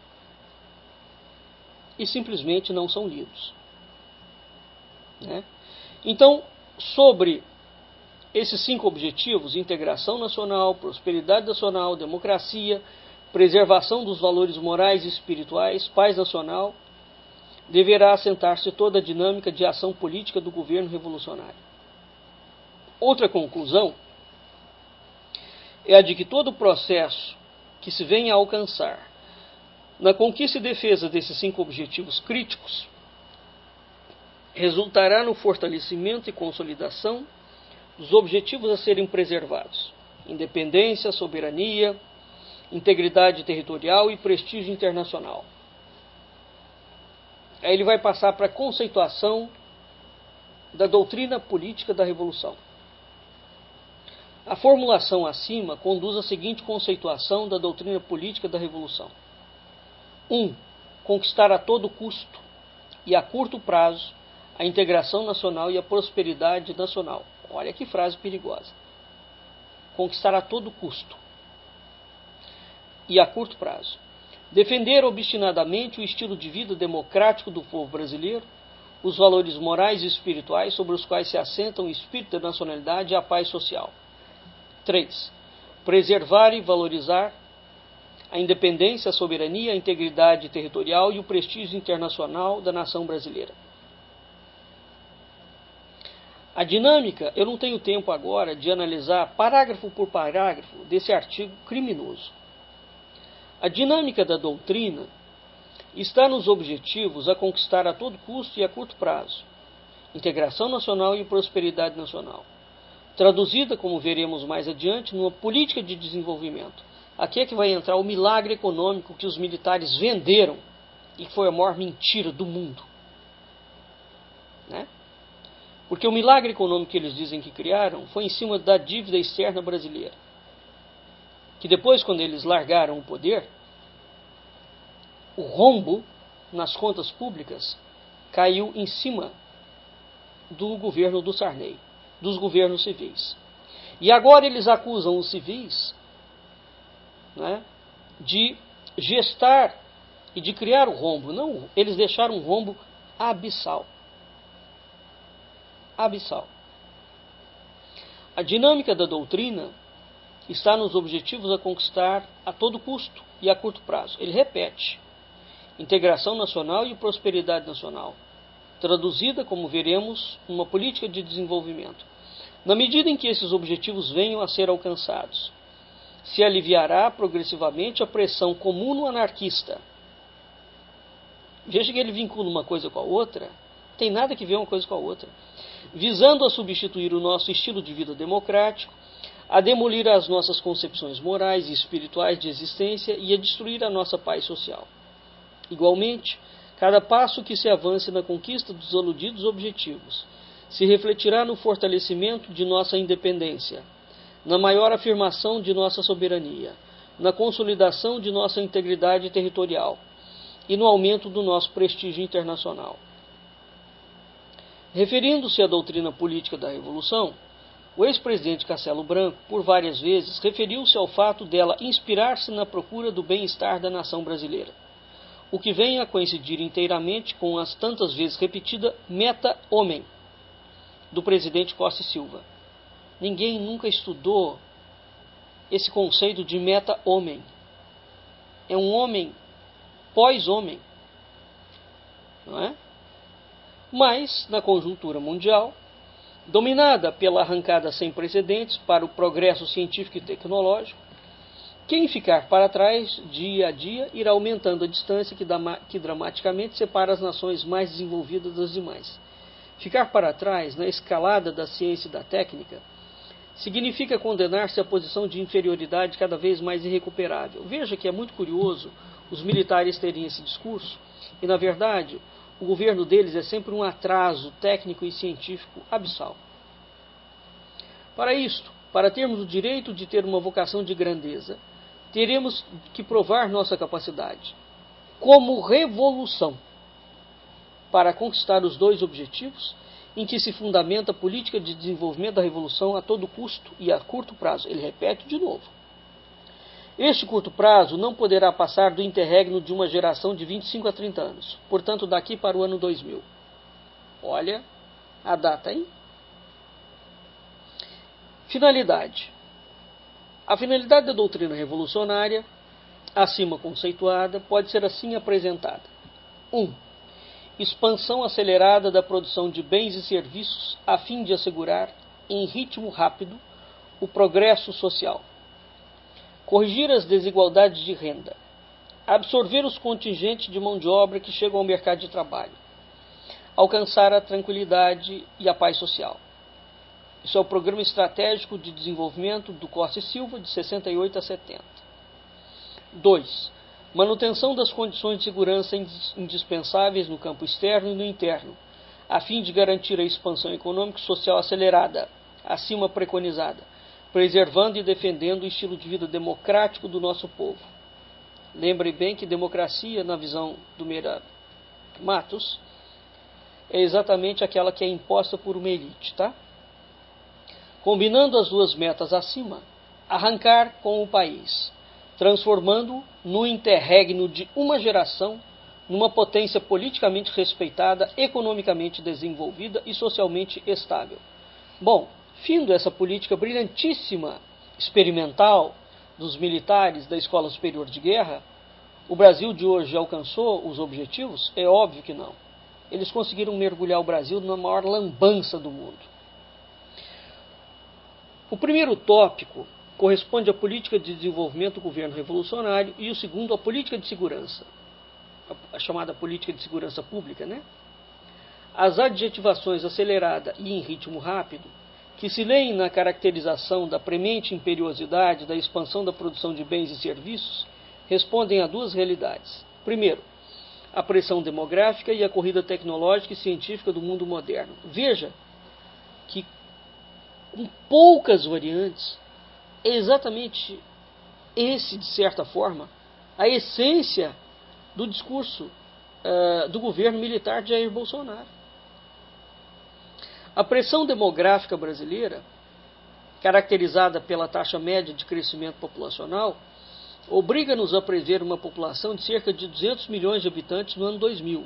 e simplesmente não são lidos. Né? Então, sobre esses cinco objetivos: integração nacional, prosperidade nacional, democracia, preservação dos valores morais e espirituais, paz nacional, deverá assentar-se toda a dinâmica de ação política do governo revolucionário. Outra conclusão é a de que todo o processo que se venha a alcançar na conquista e defesa desses cinco objetivos críticos resultará no fortalecimento e consolidação dos objetivos a serem preservados: independência, soberania, integridade territorial e prestígio internacional. Aí ele vai passar para a conceituação da doutrina política da Revolução. A formulação acima conduz à seguinte conceituação da doutrina política da Revolução. um. Conquistar a todo custo e a curto prazo a integração nacional e a prosperidade nacional. Olha que frase perigosa. Conquistar a todo custo e a curto prazo. Defender obstinadamente o estilo de vida democrático do povo brasileiro, os valores morais e espirituais sobre os quais se assentam o espírito da nacionalidade e a paz social. três. preservar e valorizar a independência, a soberania, a integridade territorial e o prestígio internacional da nação brasileira. A dinâmica, eu não tenho tempo agora de analisar parágrafo por parágrafo desse artigo criminoso. A dinâmica da doutrina está nos objetivos a conquistar a todo custo e a curto prazo integração nacional e prosperidade nacional, traduzida, como veremos mais adiante, numa política de desenvolvimento. Aqui é que vai entrar o milagre econômico que os militares venderam e que foi a maior mentira do mundo. Né? Porque o milagre econômico que eles dizem que criaram foi em cima da dívida externa brasileira. Que depois, quando eles largaram o poder, o rombo nas contas públicas caiu em cima do governo do Sarney, dos governos civis. E agora eles acusam os civis, né, de gestar e de criar o rombo. Não, eles deixaram um rombo abissal. Abissal. A dinâmica da doutrina está nos objetivos a conquistar a todo custo e a curto prazo. Ele repete: integração nacional e prosperidade nacional, traduzida, como veremos, numa política de desenvolvimento. Na medida em que esses objetivos venham a ser alcançados, se aliviará progressivamente a pressão comuno-anarquista. Veja que ele vincula uma coisa com a outra, não tem nada que ver uma coisa com a outra, visando a substituir o nosso estilo de vida democrático, a demolir as nossas concepções morais e espirituais de existência e a destruir a nossa paz social. Igualmente, cada passo que se avance na conquista dos aludidos objetivos se refletirá no fortalecimento de nossa independência, na maior afirmação de nossa soberania, na consolidação de nossa integridade territorial e no aumento do nosso prestígio internacional. Referindo-se à doutrina política da Revolução, o ex-presidente Castelo Branco, por várias vezes, referiu-se ao fato dela inspirar-se na procura do bem-estar da nação brasileira, o que vem a coincidir inteiramente com as tantas vezes repetida meta-homem do presidente Costa e Silva. Ninguém nunca estudou esse conceito de meta-homem. É um homem pós-homem, não é? Mas, na conjuntura mundial, dominada pela arrancada sem precedentes para o progresso científico e tecnológico, quem ficar para trás, dia a dia, irá aumentando a distância que, que dramaticamente separa as nações mais desenvolvidas das demais. Ficar para trás, na escalada da ciência e da técnica, significa condenar-se à posição de inferioridade cada vez mais irrecuperável. Veja que é muito curioso os militares terem esse discurso, e, na verdade, o governo deles é sempre um atraso técnico e científico abissal. Para isto, para termos o direito de ter uma vocação de grandeza, teremos que provar nossa capacidade, como revolução, para conquistar os dois objetivos em que se fundamenta a política de desenvolvimento da revolução a todo custo e a curto prazo. Ele repete de novo. Este curto prazo não poderá passar do interregno de uma geração de vinte e cinco a trinta anos, portanto daqui para o ano dois mil. Olha a data aí. Finalidade. A finalidade da doutrina revolucionária, acima conceituada, pode ser assim apresentada. um. Expansão acelerada da produção de bens e serviços a fim de assegurar, em ritmo rápido, o progresso social. Corrigir as desigualdades de renda. Absorver os contingentes de mão de obra que chegam ao mercado de trabalho. Alcançar a tranquilidade e a paz social. Isso é o Programa Estratégico de Desenvolvimento do Costa e Silva, de sessenta e oito a setenta. dois. Manutenção das condições de segurança indispensáveis no campo externo e no interno, a fim de garantir a expansão econômica e social acelerada, acima preconizada, preservando e defendendo o estilo de vida democrático do nosso povo. Lembre bem que democracia, na visão do Meira Matos, é exatamente aquela que é imposta por uma elite, tá? Combinando as duas metas acima, arrancar com o país, transformando-o no interregno de uma geração numa potência politicamente respeitada, economicamente desenvolvida e socialmente estável. Bom, findo essa política brilhantíssima experimental dos militares da Escola Superior de Guerra, o Brasil de hoje alcançou os objetivos? É óbvio que não. Eles conseguiram mergulhar o Brasil na maior lambança do mundo. O primeiro tópico corresponde à política de desenvolvimento do governo revolucionário e o segundo à política de segurança, a chamada política de segurança pública, né? As adjetivações acelerada e em ritmo rápido, que se leem na caracterização da premente imperiosidade da expansão da produção de bens e serviços, respondem a duas realidades. Primeiro, a pressão demográfica e a corrida tecnológica e científica do mundo moderno. Veja que, com poucas variantes, é exatamente esse, de certa forma, a essência do discurso uh, do governo militar de Jair Bolsonaro. A pressão demográfica brasileira, caracterizada pela taxa média de crescimento populacional, obriga-nos a prever uma população de cerca de duzentos milhões de habitantes no ano dois mil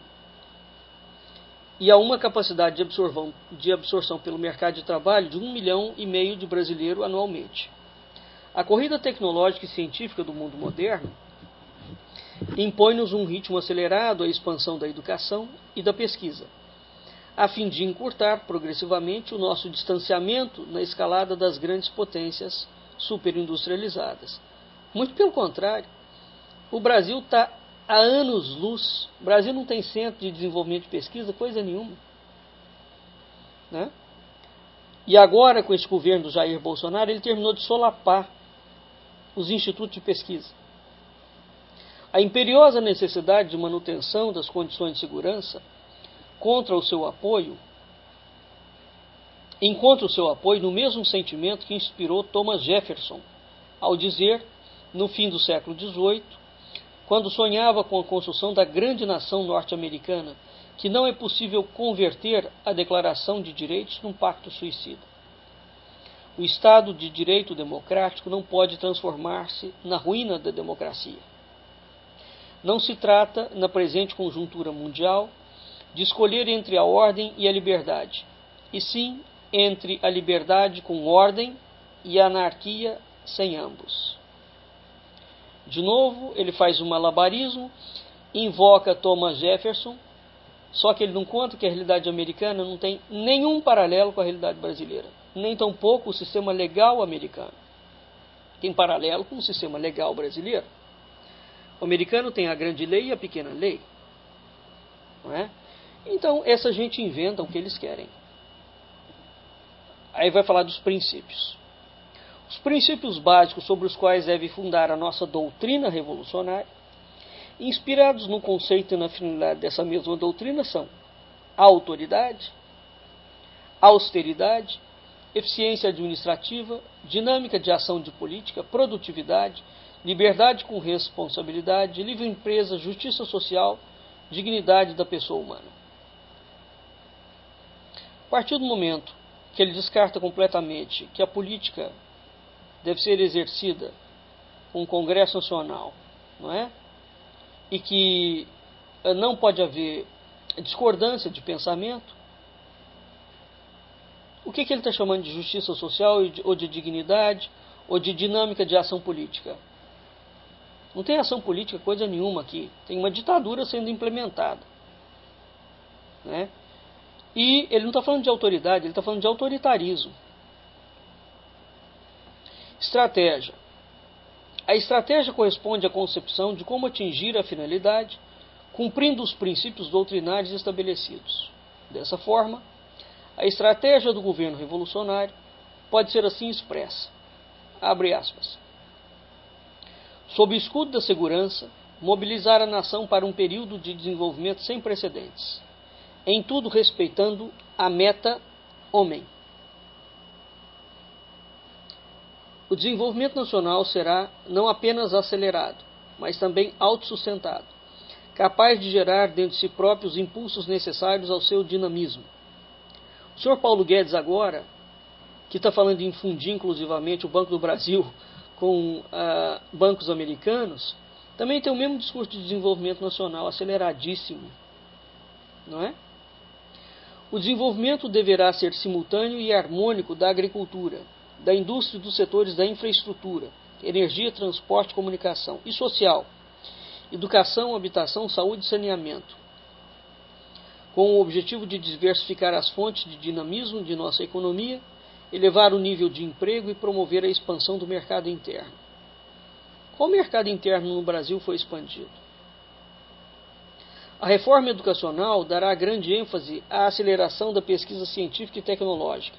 e a uma capacidade de absorção, de absorção pelo mercado de trabalho de um milhão e meio de brasileiros anualmente. A corrida tecnológica e científica do mundo moderno impõe-nos um ritmo acelerado à expansão da educação e da pesquisa, a fim de encurtar progressivamente o nosso distanciamento na escalada das grandes potências superindustrializadas. Muito pelo contrário, o Brasil está há anos-luz. O Brasil não tem centro de desenvolvimento de pesquisa, coisa nenhuma. Né? E agora, com esse governo do Jair Bolsonaro, ele terminou de solapar os institutos de pesquisa. A imperiosa necessidade de manutenção das condições de segurança contra o seu apoio, encontra o seu apoio no mesmo sentimento que inspirou Thomas Jefferson ao dizer, no fim do século dezoito, quando sonhava com a construção da grande nação norte-americana, que não é possível converter a Declaração de Direitos num pacto suicida. O Estado de Direito Democrático não pode transformar-se na ruína da democracia. Não se trata, na presente conjuntura mundial, de escolher entre a ordem e a liberdade, e sim entre a liberdade com ordem e a anarquia sem ambos. De novo, ele faz um malabarismo, invoca Thomas Jefferson, só que ele não conta que a realidade americana não tem nenhum paralelo com a realidade brasileira, nem tampouco o sistema legal americano. Tem paralelo com o sistema legal brasileiro. O americano tem a grande lei e a pequena lei. Não é? Então, essa gente inventa o que eles querem. Aí vai falar dos princípios. Os princípios básicos sobre os quais deve fundar a nossa doutrina revolucionária, inspirados no conceito e na finalidade dessa mesma doutrina, são a autoridade, a austeridade, eficiência administrativa, dinâmica de ação de política, produtividade, liberdade com responsabilidade, livre empresa, justiça social, dignidade da pessoa humana. A partir do momento que ele descarta completamente que a política deve ser exercida com o Congresso Nacional, não é? E que não pode haver discordância de pensamento, o que, que ele está chamando de justiça social ou de dignidade ou de dinâmica de ação política? Não tem ação política coisa nenhuma aqui. Tem uma ditadura sendo implementada. Né? E ele não está falando de autoridade, ele está falando de autoritarismo. Estratégia. A estratégia corresponde à concepção de como atingir a finalidade, cumprindo os princípios doutrinários estabelecidos. Dessa forma, a estratégia do governo revolucionário pode ser assim expressa. Abre aspas. Sob o escudo da segurança, mobilizar a nação para um período de desenvolvimento sem precedentes, em tudo respeitando a meta homem. O desenvolvimento nacional será não apenas acelerado, mas também autossustentado, capaz de gerar dentro de si próprio os impulsos necessários ao seu dinamismo. O senhor Paulo Guedes agora, que está falando de infundir inclusivamente o Banco do Brasil com uh, bancos americanos, também tem o mesmo discurso de desenvolvimento nacional aceleradíssimo, não é? O desenvolvimento deverá ser simultâneo e harmônico da agricultura, da indústria e dos setores da infraestrutura, energia, transporte, comunicação e social, educação, habitação, saúde e saneamento, com o objetivo de diversificar as fontes de dinamismo de nossa economia, elevar o nível de emprego e promover a expansão do mercado interno. Qual mercado interno no Brasil foi expandido? A reforma educacional dará grande ênfase à aceleração da pesquisa científica e tecnológica.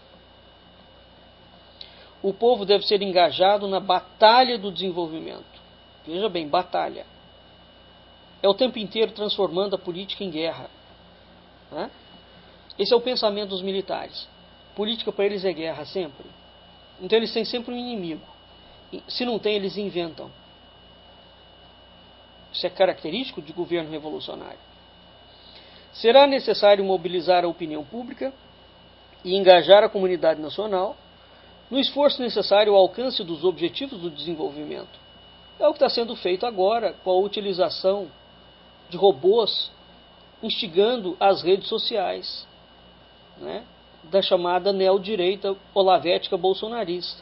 O povo deve ser engajado na batalha do desenvolvimento. Veja bem, batalha. É o tempo inteiro transformando a política em guerra. Né? Esse é o pensamento dos militares. Política para eles é guerra sempre. Então eles têm sempre um inimigo. Se não tem, eles inventam. Isso é característico de governo revolucionário. Será necessário mobilizar a opinião pública e engajar a comunidade nacional no esforço necessário ao alcance dos objetivos do desenvolvimento. É o que está sendo feito agora com a utilização de robôs instigando as redes sociais, né, da chamada neodireita olavética bolsonarista.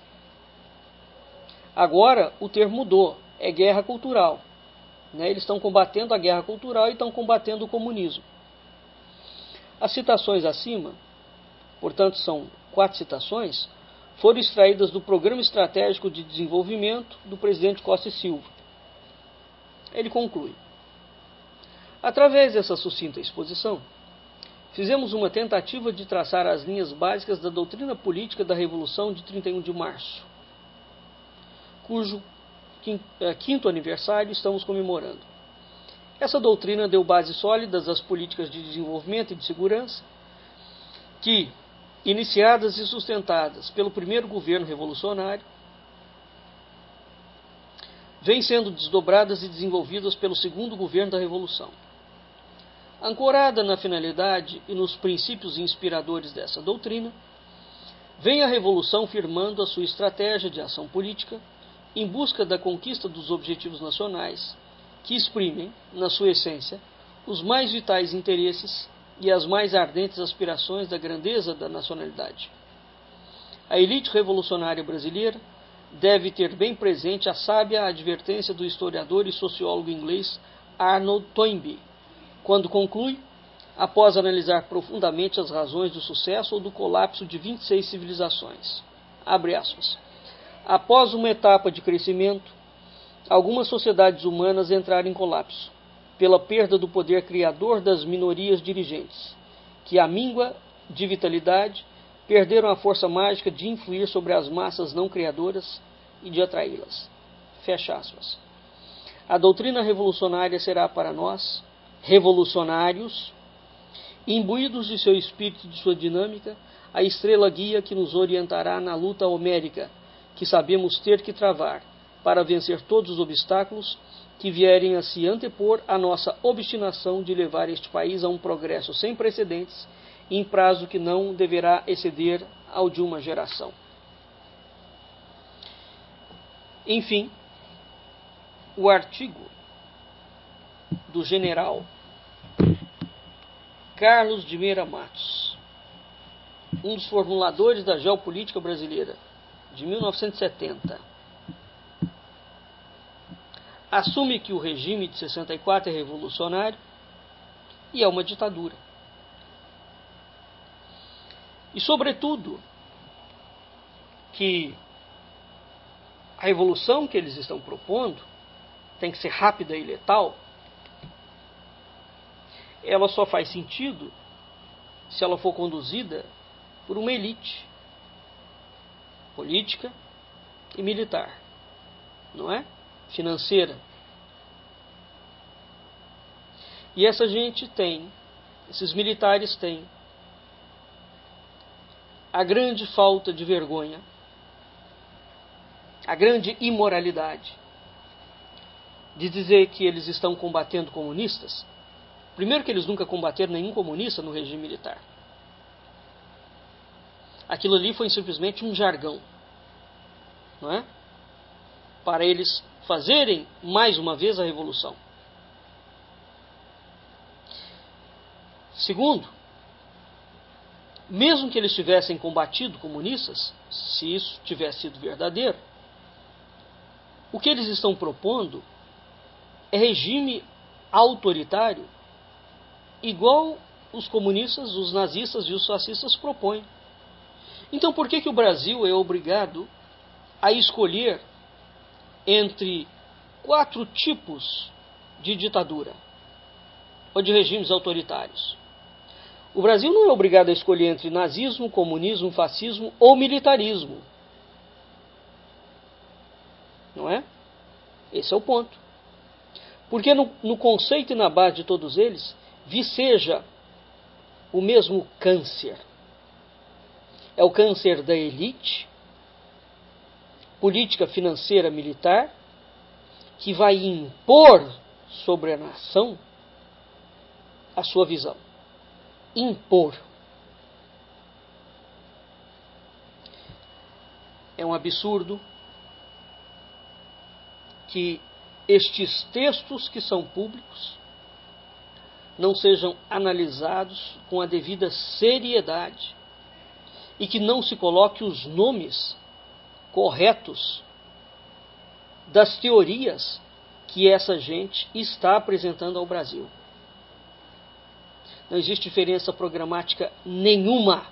Agora o termo mudou, é guerra cultural. Né, eles estão combatendo a guerra cultural e estão combatendo o comunismo. As citações acima, portanto são quatro citações, foram extraídas do Programa Estratégico de Desenvolvimento do presidente Costa e Silva. Ele conclui: através dessa sucinta exposição, fizemos uma tentativa de traçar as linhas básicas da doutrina política da Revolução de trinta e um de março, cujo quinto aniversário estamos comemorando. Essa doutrina deu bases sólidas às políticas de desenvolvimento e de segurança que, iniciadas e sustentadas pelo primeiro governo revolucionário, vêm sendo desdobradas e desenvolvidas pelo segundo governo da Revolução. Ancorada na finalidade e nos princípios inspiradores dessa doutrina, vem a Revolução firmando a sua estratégia de ação política em busca da conquista dos objetivos nacionais, que exprimem, na sua essência, os mais vitais interesses e as mais ardentes aspirações da grandeza da nacionalidade. A elite revolucionária brasileira deve ter bem presente a sábia advertência do historiador e sociólogo inglês Arnold Toynbee, quando conclui, após analisar profundamente as razões do sucesso ou do colapso de vinte e seis civilizações. Abre aspas. Após uma etapa de crescimento, algumas sociedades humanas entraram em colapso, pela perda do poder criador das minorias dirigentes, que, à míngua de vitalidade, perderam a força mágica de influir sobre as massas não criadoras e de atraí-las. Fecha aspas. A doutrina revolucionária será para nós, revolucionários, imbuídos de seu espírito e de sua dinâmica, a estrela guia que nos orientará na luta homérica, que sabemos ter que travar, para vencer todos os obstáculos que vierem a se antepor à nossa obstinação de levar este país a um progresso sem precedentes, em prazo que não deverá exceder ao de uma geração. Enfim, o artigo do general Carlos de Meira Matos, um dos formuladores da geopolítica brasileira, de mil novecentos e setenta, assume que o regime de sessenta e quatro é revolucionário e é uma ditadura. E, sobretudo, que a revolução que eles estão propondo tem que ser rápida e letal. Ela só faz sentido se ela for conduzida por uma elite política e militar, não é? Financeira. E essa gente tem, esses militares têm a grande falta de vergonha, a grande imoralidade de dizer que eles estão combatendo comunistas. Primeiro que eles nunca combateram nenhum comunista no regime militar. Aquilo ali foi simplesmente um jargão, não é? Para eles fazerem mais uma vez a revolução. Segundo, mesmo que eles tivessem combatido comunistas, se isso tivesse sido verdadeiro, o que eles estão propondo é regime autoritário, igual os comunistas, os nazistas e os fascistas propõem. Então, por que que o Brasil é obrigado a escolher entre quatro tipos de ditadura ou de regimes autoritários? O Brasil não é obrigado a escolher entre nazismo, comunismo, fascismo ou militarismo. Não é? Esse é o ponto. Porque no, no conceito e na base de todos eles, viceja o mesmo câncer. É o câncer da elite, política financeira militar, que vai impor sobre a nação a sua visão. Impor. É um absurdo que estes textos que são públicos não sejam analisados com a devida seriedade e que não se coloque os nomes corretos das teorias que essa gente está apresentando ao Brasil. Não existe diferença programática nenhuma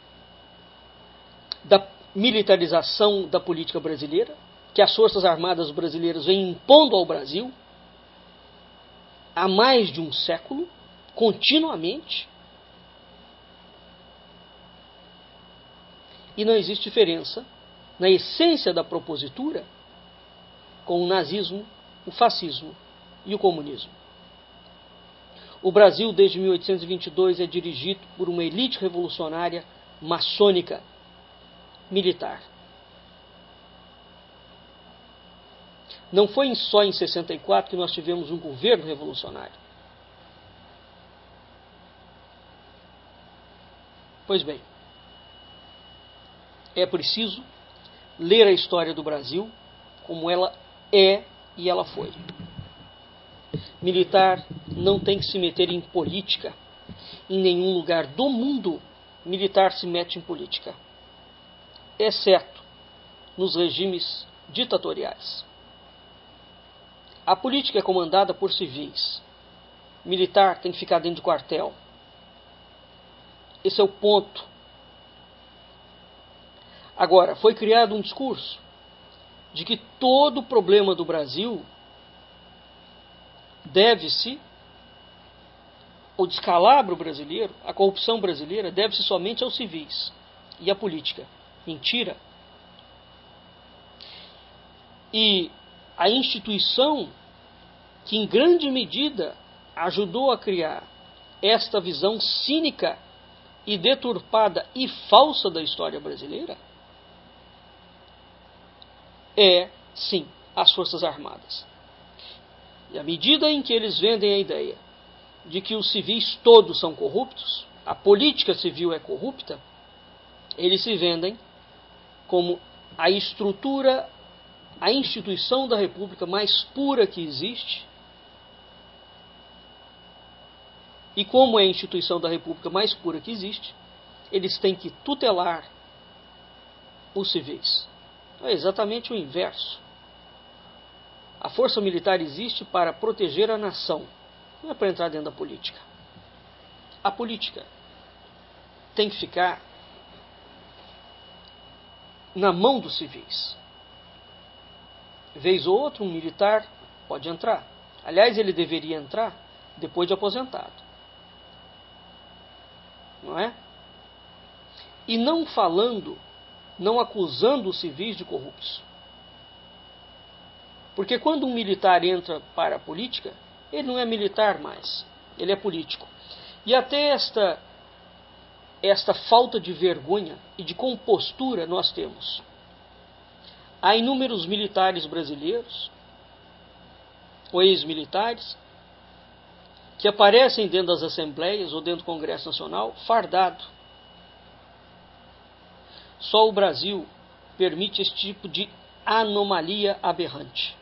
da militarização da política brasileira, que as Forças Armadas brasileiras vêm impondo ao Brasil há mais de um século, continuamente. E não existe diferença na essência da propositura com o nazismo, o fascismo e o comunismo. O Brasil, desde mil oitocentos e vinte e dois, é dirigido por uma elite revolucionária maçônica militar. Não foi só em sessenta e quatro que nós tivemos um governo revolucionário. Pois bem, é preciso ler a história do Brasil como ela é e ela foi. Militar não tem que se meter em política. Em nenhum lugar do mundo, militar se mete em política, exceto nos regimes ditatoriais. A política é comandada por civis. Militar tem que ficar dentro de quartel. Esse é o ponto. Agora, foi criado um discurso de que todo o problema do Brasil deve-se, o descalabro brasileiro, a corrupção brasileira, deve-se somente aos civis e à política. Mentira. E a instituição que em grande medida ajudou a criar esta visão cínica e deturpada e falsa da história brasileira é, sim, as Forças Armadas. E à medida em que eles vendem a ideia de que os civis todos são corruptos, a política civil é corrupta, eles se vendem como a estrutura, a instituição da República mais pura que existe. E como é a instituição da República mais pura que existe, eles têm que tutelar os civis. É exatamente o inverso. A força militar existe para proteger a nação, não é para entrar dentro da política. A política tem que ficar na mão dos civis. Vez ou outra, um militar pode entrar. Aliás, ele deveria entrar depois de aposentado. Não é? E não falando, não acusando os civis de corruptos. Porque quando um militar entra para a política, ele não é militar mais, ele é político. E até esta, esta falta de vergonha e de compostura nós temos. Há inúmeros militares brasileiros, ou ex-militares, que aparecem dentro das assembleias ou dentro do Congresso Nacional fardado. Só o Brasil permite esse tipo de anomalia aberrante.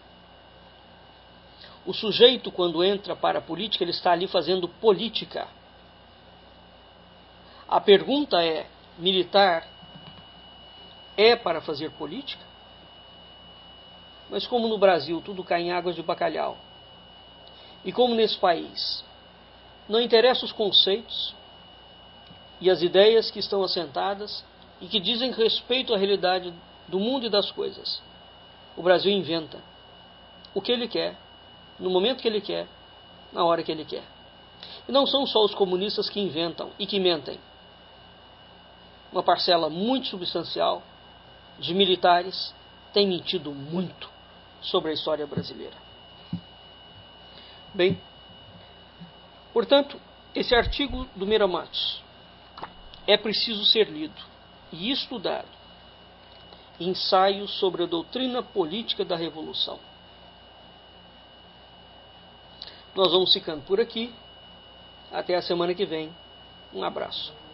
O sujeito, quando entra para a política, ele está ali fazendo política. A pergunta é: militar é para fazer política? Mas como no Brasil tudo cai em águas de bacalhau, e como nesse país não interessam os conceitos e as ideias que estão assentadas e que dizem respeito à realidade do mundo e das coisas, o Brasil inventa o que ele quer, no momento que ele quer, na hora que ele quer. E não são só os comunistas que inventam e que mentem. Uma parcela muito substancial de militares tem mentido muito sobre a história brasileira. Bem, portanto, esse artigo do Meira Matos é preciso ser lido e estudado. Ensaio sobre a doutrina política da Revolução. Nós vamos ficando por aqui. Até a semana que vem. Um abraço.